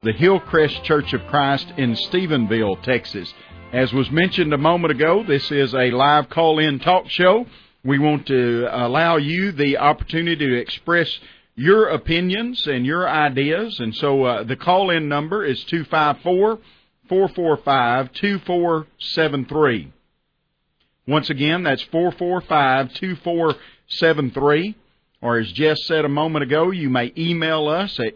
the Hillcrest Church of Christ in Stephenville, Texas. As was mentioned a moment ago, this is a live call-in talk show. We want to allow you the opportunity to express your opinions and your ideas. And so the call-in number is 254-445-2473. Once again, that's 445-2473. Or as Jess said a moment ago, you may email us at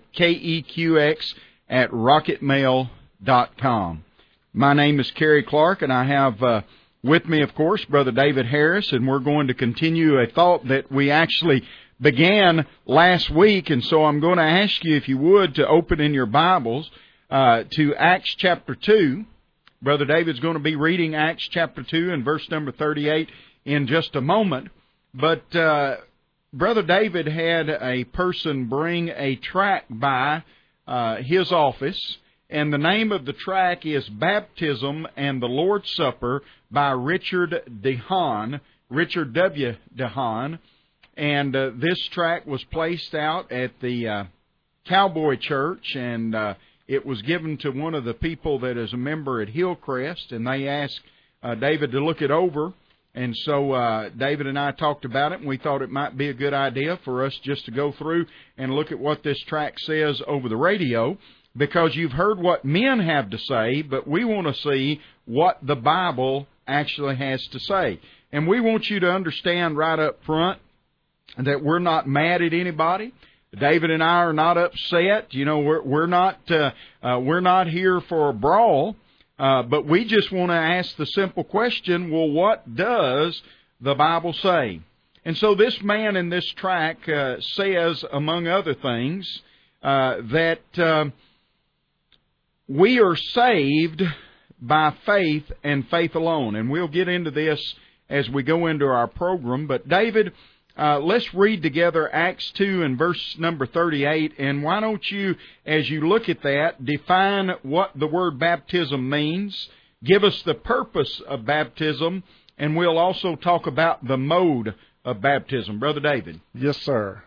keqx@rocketmail.com. My name is Kerry Clark, and I have with me, of course, Brother David Harris, and we're going to continue a thought that we actually began last week. And so I'm going to ask you, if you would, to open in your Bibles to Acts chapter 2. Brother David's going to be reading Acts chapter 2 and verse number 38 in just a moment. But Brother David had a person bring a tract by his office, and the name of the tract is Baptism and the Lord's Supper by Richard DeHaan, Richard W. DeHaan. And this tract was placed out at the Cowboy Church, and it was given to one of the people that is a member at Hillcrest, and they asked David to look it over. And so David and I talked about it, and we thought it might be a good idea for us just to go through and look at what this tract says over the radio, because you've heard what men have to say, but we want to see what the Bible actually has to say. And we want you to understand right up front that we're not mad at anybody. David and I are not upset. You know, we're not here for a brawl. But we just want to ask the simple question, well, what does the Bible say? And so this man in this tract says, among other things, that we are saved by faith and faith alone. And we'll get into this as we go into our program. But David, let's read together Acts 2 and verse number 38, and why don't you, as you look at that, define what the word baptism means, give us the purpose of baptism, and we'll also talk about the mode of baptism. Brother David. Yes, sir.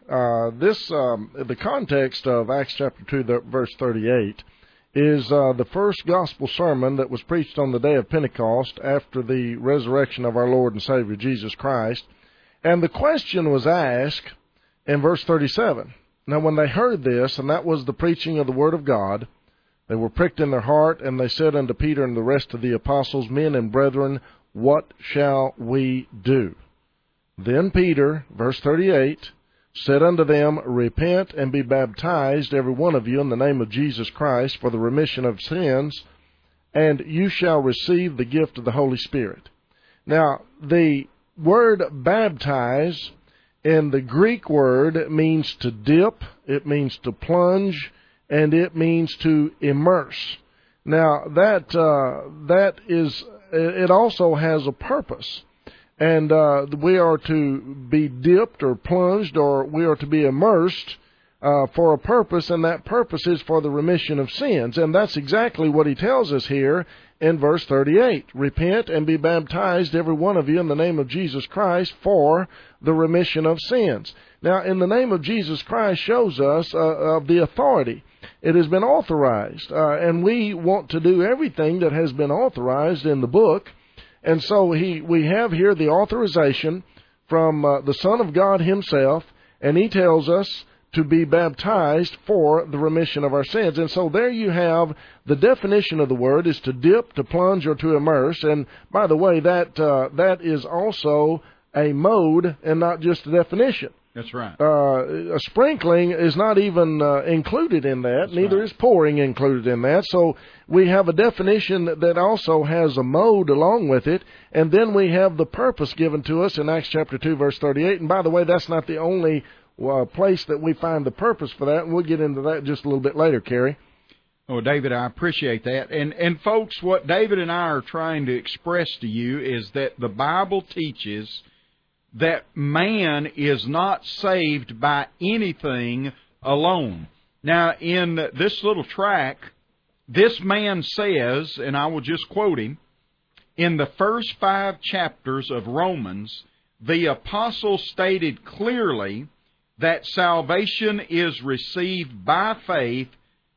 The context of Acts chapter 2, verse 38, is the first gospel sermon that was preached on the day of Pentecost after the resurrection of our Lord and Savior Jesus Christ. And the question was asked in verse 37. Now, when they heard this, and that was the preaching of the Word of God, they were pricked in their heart, and they said unto Peter and the rest of the apostles, Men and brethren, what shall we do? Then Peter, verse 38, said unto them, Repent and be baptized, every one of you, in the name of Jesus Christ, for the remission of sins, and you shall receive the gift of the Holy Spirit. Now, the word baptize in the Greek word means to dip, it means to plunge, and it means to immerse. Now it also has a purpose, and we are to be dipped or plunged, or we are to be immersed for a purpose, and that purpose is for the remission of sins. And that's exactly what he tells us here in verse 38. Repent and be baptized, every one of you, in the name of Jesus Christ for the remission of sins. Now, in the name of Jesus Christ shows us of the authority. It has been authorized, and we want to do everything that has been authorized in the book. And so we have here the authorization from the Son of God himself, and he tells us to be baptized for the remission of our sins. And so there you have the definition of the word is to dip, to plunge, or to immerse. And by the way, that is also a mode and not just a definition. That's right. A sprinkling is not even included in that. That's Neither right. is pouring included in that. So we have a definition that also has a mode along with it. And then we have the purpose given to us in Acts chapter 2, verse 38. And by the way, that's not the only place that we find the purpose for that, and we'll get into that just a little bit later, Kerry. Oh, David, I appreciate that. And folks, what David and I are trying to express to you is that the Bible teaches that man is not saved by anything alone. Now, in this little tract, this man says, and I will just quote him, in the first 5 chapters of Romans, the apostle stated clearly that salvation is received by faith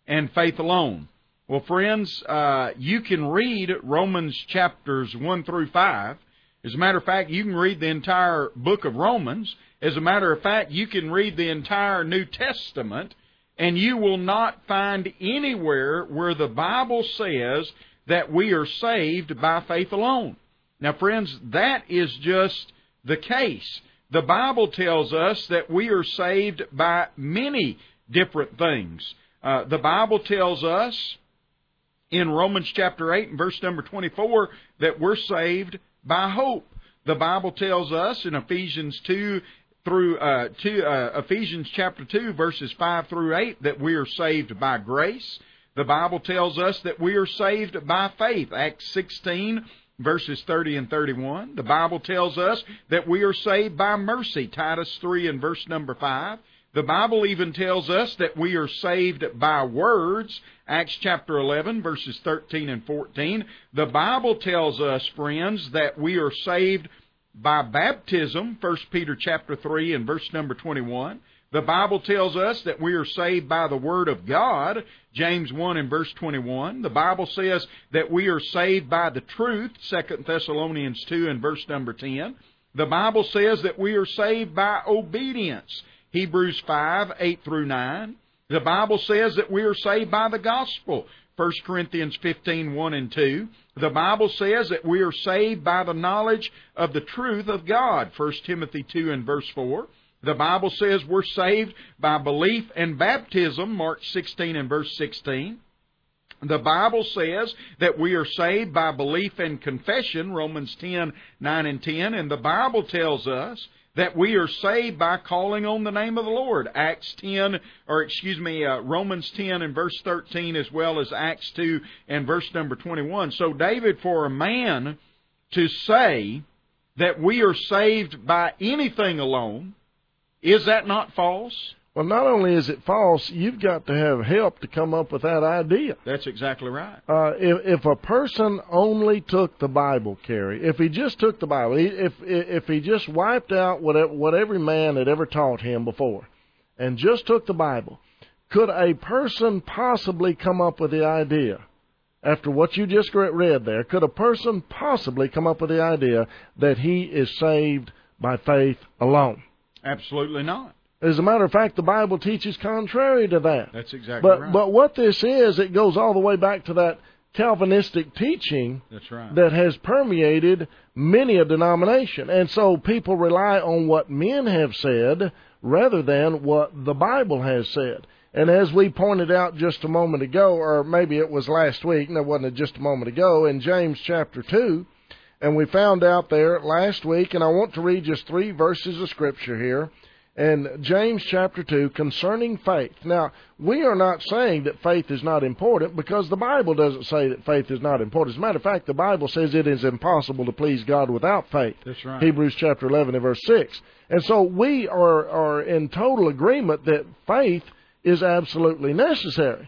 and faith alone. Well, friends, you can read Romans chapters 1 through 5. As a matter of fact, you can read the entire book of Romans. As a matter of fact, you can read the entire New Testament, and you will not find anywhere where the Bible says that we are saved by faith alone. Now, friends, that is just the case. The Bible tells us that we are saved by many different things. The Bible tells us in Romans chapter 8 and verse number 24 that we're saved by hope. The Bible tells us in Ephesians Ephesians chapter 2 verses 5 through 8 that we are saved by grace. The Bible tells us that we are saved by faith. Acts 16 verses 30 and 31. The Bible tells us that we are saved by mercy. Titus 3 and verse number 5. The Bible even tells us that we are saved by words. Acts chapter 11, verses 13 and 14. The Bible tells us, friends, that we are saved by baptism. 1 Peter chapter 3 and verse number 21. The Bible tells us that we are saved by the Word of God. James 1 and verse 21. The Bible says that we are saved by the truth. 2 Thessalonians 2 and verse number 10. The Bible says that we are saved by obedience. Hebrews 5, 8 through 9. The Bible says that we are saved by the gospel. 1 Corinthians 15, 1 and 2. The Bible says that we are saved by the knowledge of the truth of God. 1 Timothy 2 and verse 4. The Bible says we're saved by belief and baptism. Mark 16 and verse 16. The Bible says that we are saved by belief and confession. Romans 10, 9 and 10. And the Bible tells us that we are saved by calling on the name of the Lord. Romans 10 and verse 13, as well as Acts 2 and verse number 21. So, David, for a man to say that we are saved by anything alone, is that not false? Well, not only is it false, you've got to have help to come up with that idea. That's exactly right. If a person only took the Bible, Kerry, if he just took the Bible, if he just wiped out what every man had ever taught him before and just took the Bible, could a person possibly come up with the idea, after what you just read there, could a person possibly come up with the idea that he is saved by faith alone? Absolutely not. As a matter of fact, the Bible teaches contrary to that. That's exactly right. But what this is, it goes all the way back to that Calvinistic teaching. That's right. That has permeated many a denomination. And so people rely on what men have said rather than what the Bible has said. And as we pointed out just a moment ago, or maybe it was last week, no, it wasn't just a moment ago, in James chapter 2, and we found out there last week, and I want to read just 3 verses of Scripture here, and James chapter 2, concerning faith. Now, we are not saying that faith is not important, because the Bible doesn't say that faith is not important. As a matter of fact, the Bible says it is impossible to please God without faith. That's right. Hebrews chapter 11 and verse 6. And so we are in total agreement that faith is absolutely necessary.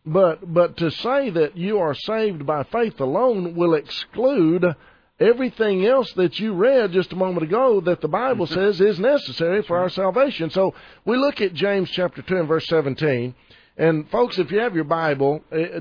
But to say that you are saved by faith alone will exclude everything else that you read just a moment ago that the Bible says is necessary for our salvation. So we look at James chapter 2 and verse 17. And folks, if you have your Bible,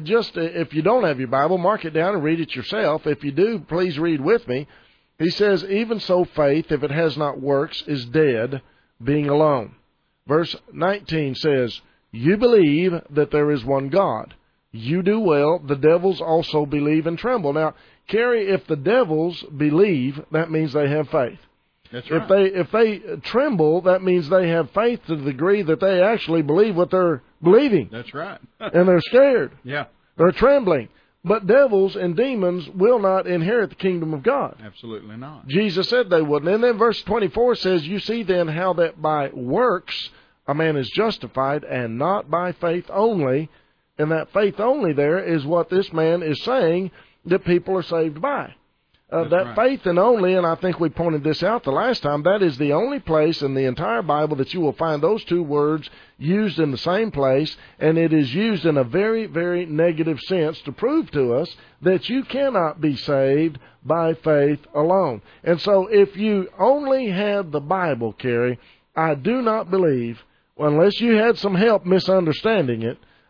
if you don't have your Bible, mark it down and read it yourself. If you do, please read with me. He says, even so faith, if it has not works, is dead, being alone. Verse 19 says, you believe that there is one God. You do well. The devils also believe and tremble. Now, Kerry, if the devils believe, that means they have faith. That's right. If they tremble, that means they have faith to the degree that they actually believe what they're believing. That's right. And they're scared. Yeah. They're trembling. But devils and demons will not inherit the kingdom of God. Absolutely not. Jesus said they wouldn't. And then verse 24 says, you see then how that by works a man is justified, and not by faith only. And that faith only there is what this man is saying that people are saved by. That right. Faith and only, and I think we pointed this out the last time, that is the only place in the entire Bible that you will find those 2 words used in the same place, and it is used in a very, very negative sense to prove to us that you cannot be saved by faith alone. And so if you only had the Bible, Kerry, I do not believe, unless you had some help misunderstanding it,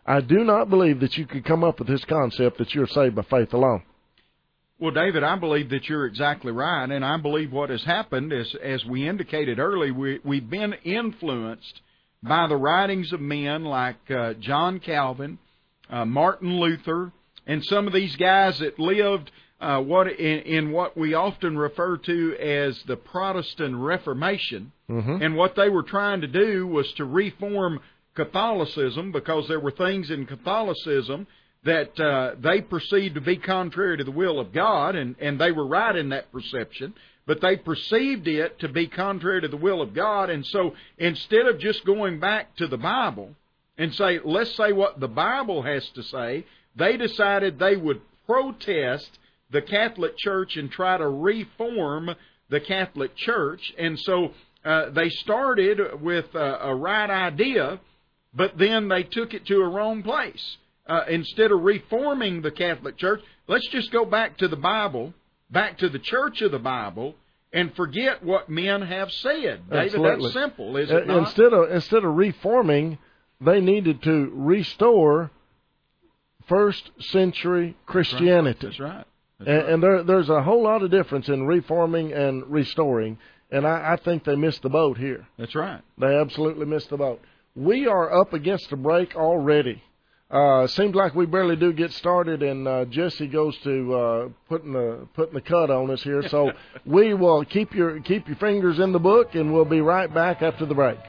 I do not believe that you could come up with this concept that you're saved by faith alone. Well, David, I believe that you're exactly right, and I believe what has happened is, as we indicated earlier, we've been influenced by the writings of men like John Calvin, Martin Luther, and some of these guys that lived in what we often refer to as the Protestant Reformation. Mm-hmm. And what they were trying to do was to reform Catholicism, because there were things in Catholicism that they perceived to be contrary to the will of God, and they were right in that perception, but they perceived it to be contrary to the will of God, and so instead of just going back to the Bible and say, let's say what the Bible has to say, they decided they would protest the Catholic Church and try to reform the Catholic Church, and so they started with a right idea, but then they took it to a wrong place. Instead of reforming the Catholic Church, let's just go back to the Bible, back to the Church of the Bible, and forget what men have said. David, Absolutely. that's simple, is it not? Instead of reforming, they needed to restore first century Christianity. That's right. And there's a whole lot of difference in reforming and restoring, and I think they missed the boat here. That's right. They absolutely missed the boat. We are up against a break already. Seems like we barely do get started, and Jesse goes to putting the cut on us here. So we will keep your fingers in the book, and we'll be right back after the break.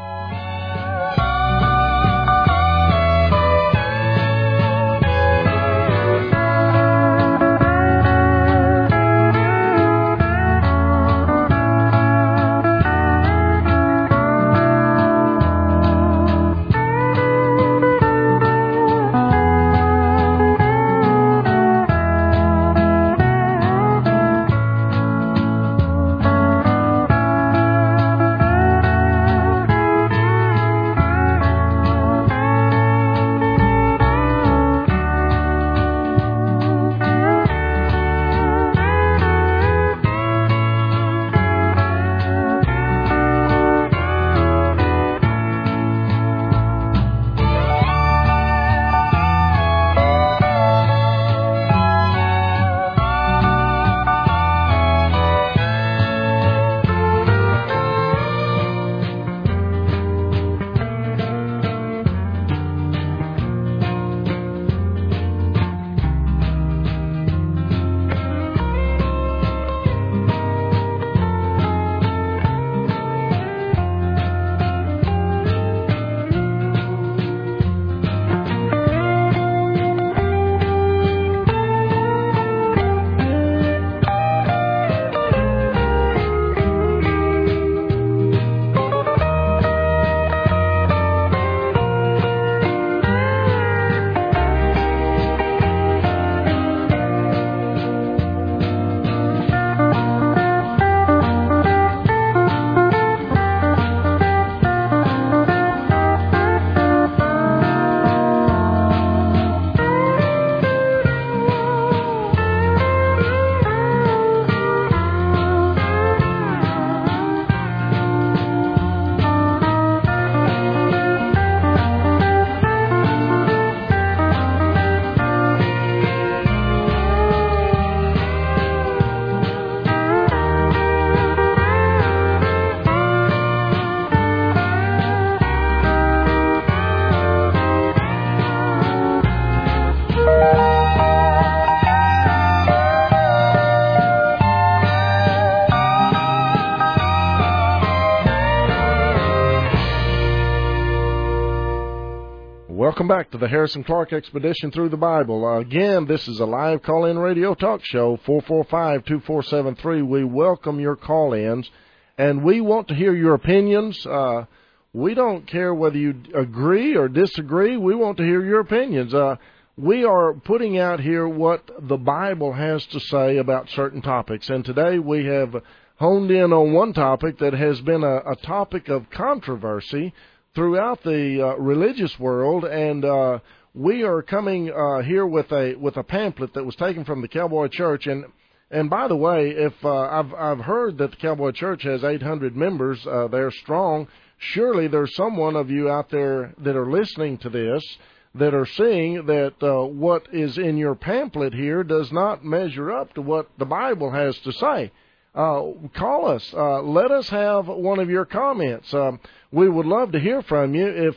Welcome back to the Harrison Clark Expedition Through the Bible. Again, this is a live call-in radio talk show, 445-2473. We welcome your call-ins, and we want to hear your opinions. We don't care whether you agree or disagree. We want to hear your opinions. We are putting out here what the Bible has to say about certain topics, and today we have honed in on one topic that has been a topic of controversy throughout the religious world, and we are coming here with a pamphlet that was taken from the Cowboy Church. And by the way, if I've heard that the Cowboy Church has 800 members, they're strong. Surely there's someone of you out there that are listening to this that are seeing that what is in your pamphlet here does not measure up to what the Bible has to say. Call us. Let us have one of your comments. We would love to hear from you.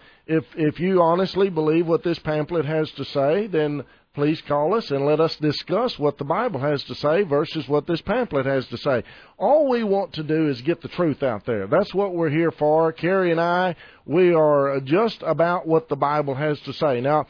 If you honestly believe what this pamphlet has to say, then please call us and let us discuss what the Bible has to say versus what this pamphlet has to say. All we want to do is get the truth out there. That's what we're here for. Carrie and I, we are just about what the Bible has to say. Now,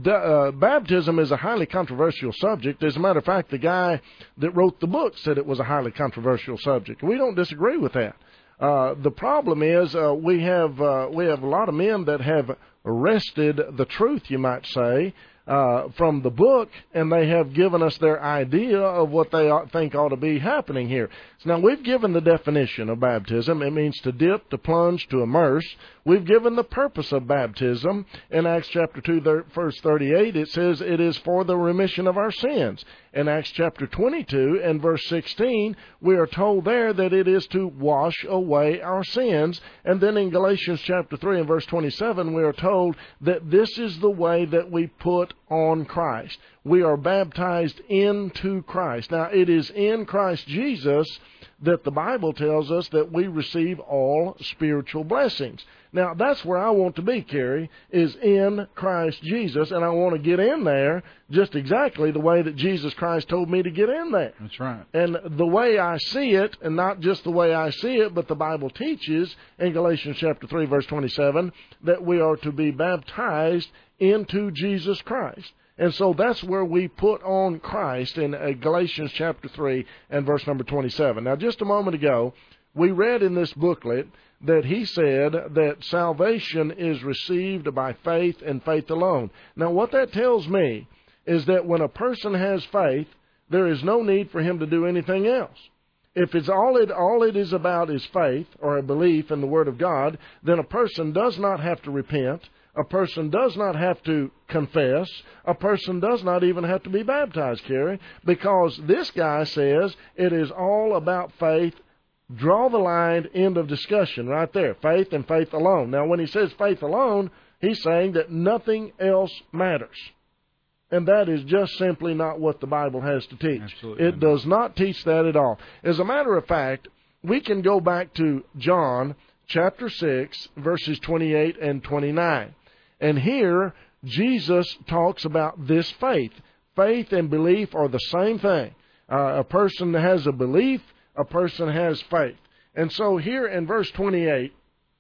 baptism is a highly controversial subject. As a matter of fact, the guy that wrote the book said it was a highly controversial subject. We don't disagree with that. The problem is we have a lot of men that have wrested the truth, you might say, from the book, and they have given us their idea of what they think ought to be happening here. So now, we've given the definition of baptism. It means to dip, to plunge, to immerse. We've given the purpose of baptism. In Acts chapter 2, verse 38, it says it is for the remission of our sins. In Acts chapter 22 and verse 16, we are told there that it is to wash away our sins. And then in Galatians chapter 3 and verse 27, we are told that this is the way that we put on Christ. We are baptized into Christ. Now, it is in Christ Jesus that the Bible tells us that we receive all spiritual blessings. Now, that's where I want to be, Carrie, is in Christ Jesus, and I want to get in there just exactly the way that Jesus Christ told me to get in there. That's right. And the way I see it, and not just the way I see it, but the Bible teaches in Galatians chapter 3, verse 27, that we are to be baptized into Jesus Christ. And so that's where we put on Christ in Galatians chapter 3 and verse number 27. Now, just a moment ago, we read in this booklet that he said that salvation is received by faith and faith alone. Now, what that tells me is that when a person has faith, there is no need for him to do anything else. If it's all it is about is faith or a belief in the Word of God, then a person does not have to repent. A person does not have to confess. A person does not even have to be baptized, Carrie, because this guy says it is all about faith. Draw the line, end of discussion right there. Faith and faith alone. Now, when he says faith alone, he's saying that nothing else matters. And that is just simply not what the Bible has to teach. Absolutely. It does not teach that at all. As a matter of fact, we can go back to John chapter 6, verses 28 and 29. And here, Jesus talks about this faith. Faith and belief are the same thing. A person has a belief, a person has faith. And so here in verse 28,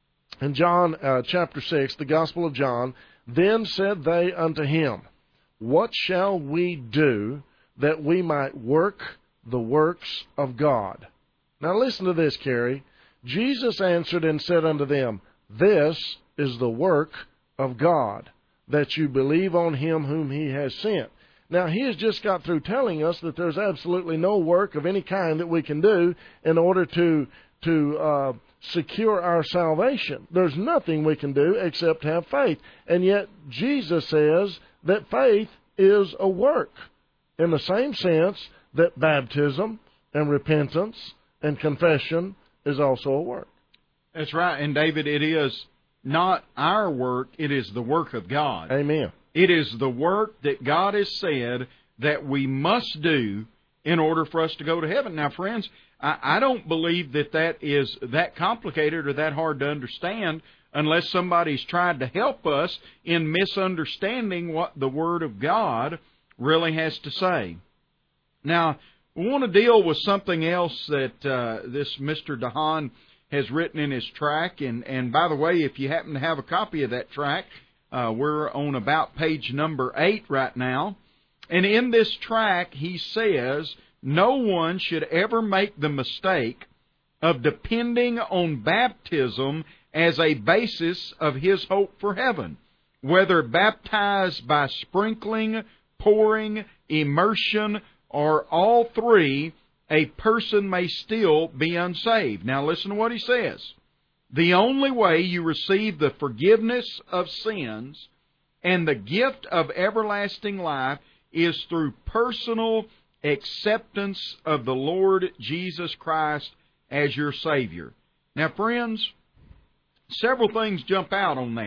in John chapter 6, the Gospel of John, then said they unto him, what shall we do that we might work the works of God? Now listen to this, Carrie. Jesus answered and said unto them, this is the work of God, that you believe on him whom he has sent. Now, he has just got through telling us that there's absolutely no work of any kind that we can do in order to secure our salvation. There's nothing we can do except have faith. And yet, Jesus says that faith is a work in the same sense that baptism and repentance and confession is also a work. That's right. And, David, it is not our work, it is the work of God. Amen. It is the work that God has said that we must do in order for us to go to heaven. Now, friends, I don't believe that is that complicated or that hard to understand unless somebody's tried to help us in misunderstanding what the Word of God really has to say. Now, we want to deal with something else that this Mr. DeHaan has written in his tract. And by the way, if you happen to have a copy of that tract, we're on about page number 8 right now. And in this tract, he says, no one should ever make the mistake of depending on baptism as a basis of his hope for heaven. Whether baptized by sprinkling, pouring, immersion, or all three, a person may still be unsaved. Now listen to what he says. The only way you receive the forgiveness of sins and the gift of everlasting life is through personal acceptance of the Lord Jesus Christ as your Savior. Now, friends, several things jump out on that.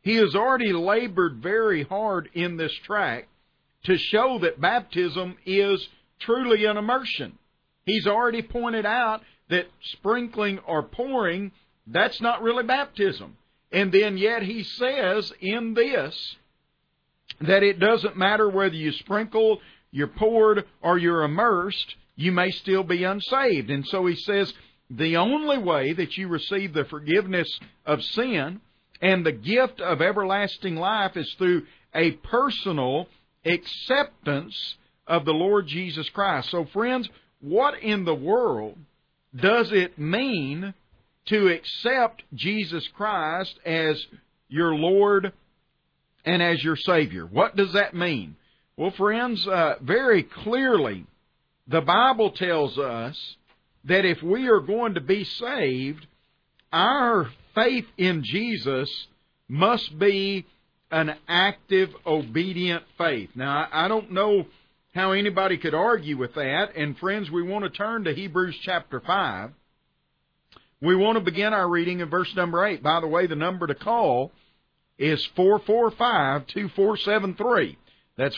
He has already labored very hard in this tract to show that baptism is truly an immersion. He's already pointed out that sprinkling or pouring, that's not really baptism. And then yet he says in this that it doesn't matter whether you sprinkle, you're poured, or you're immersed, you may still be unsaved. And so he says the only way that you receive the forgiveness of sin and the gift of everlasting life is through a personal acceptance of the Lord Jesus Christ. So friends, what in the world does it mean to accept Jesus Christ as your Lord and as your Savior? What does that mean? Well, friends, very clearly, the Bible tells us that if we are going to be saved, our faith in Jesus must be an active, obedient faith. Now, I don't know how anybody could argue with that. And friends, we want to turn to Hebrews chapter 5. We want to begin our reading in verse number 8. By the way, the number to call is 445-2473. That's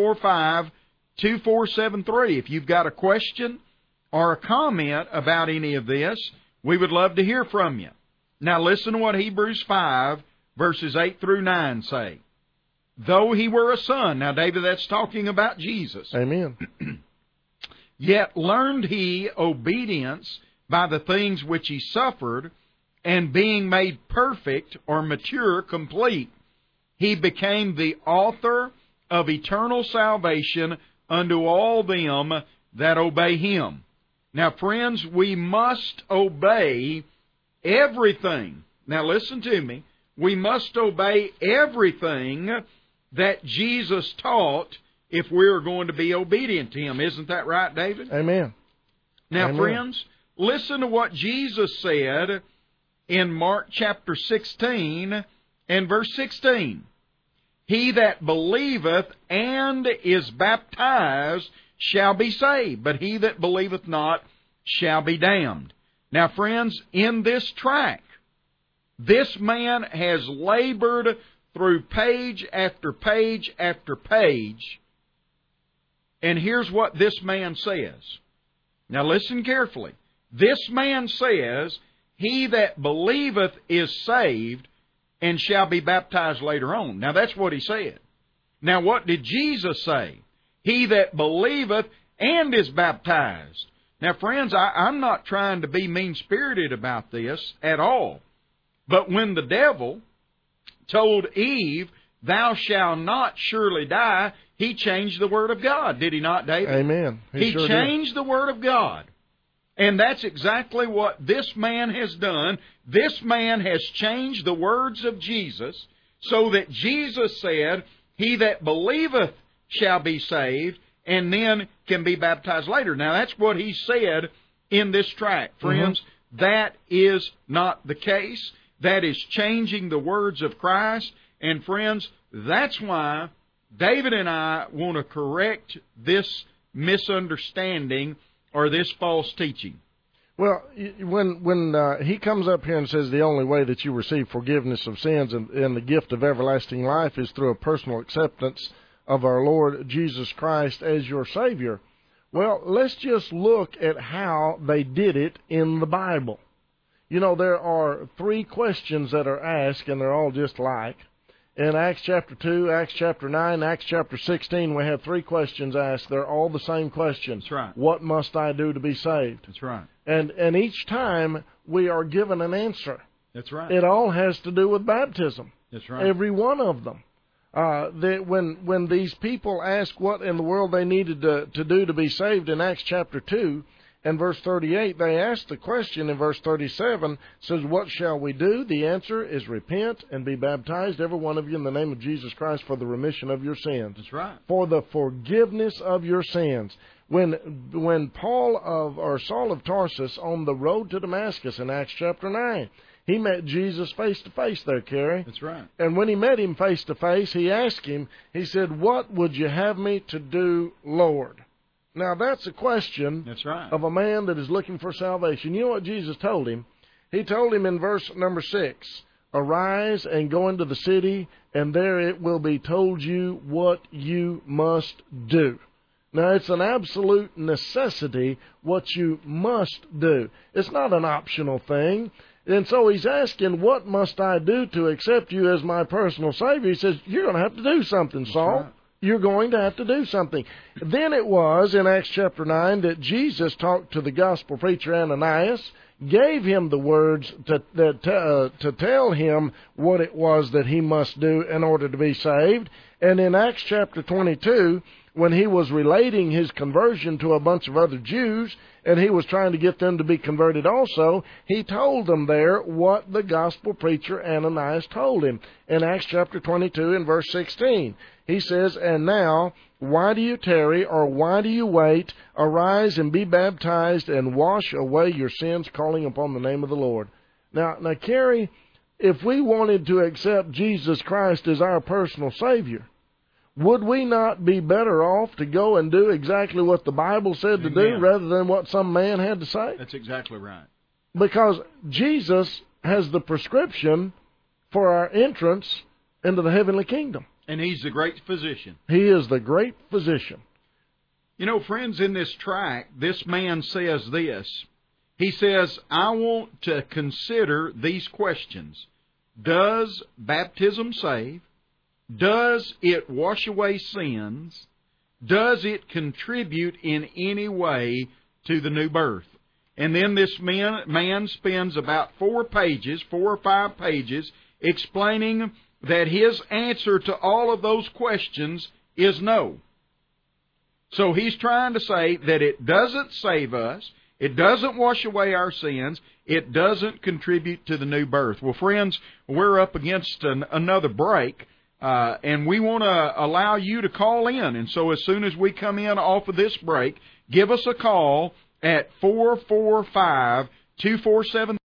445-2473. If you've got a question or a comment about any of this, we would love to hear from you. Now listen to what Hebrews 5, verses 8 through 9 say. Though he were a son. Now, David, that's talking about Jesus. Amen. Yet learned he obedience by the things which he suffered, and being made perfect or mature, complete, he became the author of eternal salvation unto all them that obey him. Now, friends, we must obey everything. Now, listen to me. We must obey everything that Jesus taught if we're going to be obedient to him. Isn't that right, David? Amen. Now, Amen. Friends, listen to what Jesus said in Mark chapter 16 and verse 16. He that believeth and is baptized shall be saved, but he that believeth not shall be damned. Now, friends, in this tract, this man has labored through page after page after page. And here's what this man says. Now listen carefully. This man says, he that believeth is saved and shall be baptized later on. Now that's what he said. Now what did Jesus say? He that believeth and is baptized. Now friends, I'm not trying to be mean-spirited about this at all. But when the devil told Eve, thou shalt not surely die, he changed the Word of God. Did he not, David? Amen. He sure changed did. the Word of God. And that's exactly what this man has done. This man has changed the words of Jesus so that Jesus said, he that believeth shall be saved, and then can be baptized later. Now, that's what he said in this tract. Friends, that is not the case. That is changing the words of Christ. And friends, that's why David and I want to correct this misunderstanding or this false teaching. Well, when he comes up here and says the only way that you receive forgiveness of sins and the gift of everlasting life is through a personal acceptance of our Lord Jesus Christ as your Savior, well, let's just look at how they did it in the Bible. You know, there are 3 questions that are asked, and they're all just like. In Acts chapter 2, Acts chapter 9, Acts chapter 16, we have 3 questions asked. They're all the same question. That's right. What must I do to be saved? That's right. And each time we are given an answer. That's right. It all has to do with baptism. That's right. Every one of them. When these people ask what in the world they needed to do to be saved in Acts chapter 2, and verse 38, they ask the question in verse 37, says, what shall we do? The answer is repent and be baptized, every one of you, in the name of Jesus Christ for the remission of your sins. That's right. For the forgiveness of your sins. When Saul of Tarsus on the road to Damascus in Acts chapter 9, he met Jesus face to face there, Kerry. That's right. And when he met him face to face, he asked him, he said, what would you have me to do, Lord? Now, that's a question That's right. of a man that is looking for salvation. You know what Jesus told him? He told him in verse number 6 Arise and go into the city, and there it will be told you what you must do. Now, it's an absolute necessity what you must do. It's not an optional thing. And so he's asking, what must I do to accept you as my personal Savior? He says, you're going to have to do something, Saul. Right. You're going to have to do something. Then it was, in Acts chapter 9, that Jesus talked to the gospel preacher Ananias, gave him the words to tell him what it was that he must do in order to be saved. And in Acts chapter 22, when he was relating his conversion to a bunch of other Jews, and he was trying to get them to be converted also, he told them there what the gospel preacher Ananias told him. In Acts chapter 22 and verse 16, he says, And now, why do you tarry, or why do you wait? Arise and be baptized, and wash away your sins, calling upon the name of the Lord. Now, Carrie, if we wanted to accept Jesus Christ as our personal Savior, would we not be better off to go and do exactly what the Bible said to do rather than what some man had to say? That's exactly right. Because Jesus has the prescription for our entrance into the heavenly kingdom. And He's the great physician. He is the great physician. You know, friends, in this tract, this man says this. He says, I want to consider these questions. Does baptism save? Does it wash away sins? Does it contribute in any way to the new birth? And then this man spends about 4 or 5 pages, explaining that his answer to all of those questions is no. So he's trying to say that it doesn't save us, it doesn't wash away our sins, it doesn't contribute to the new birth. Well, friends, we're up against another break. And we want to allow you to call in. And so as soon as we come in off of this break, give us a call at 445-247.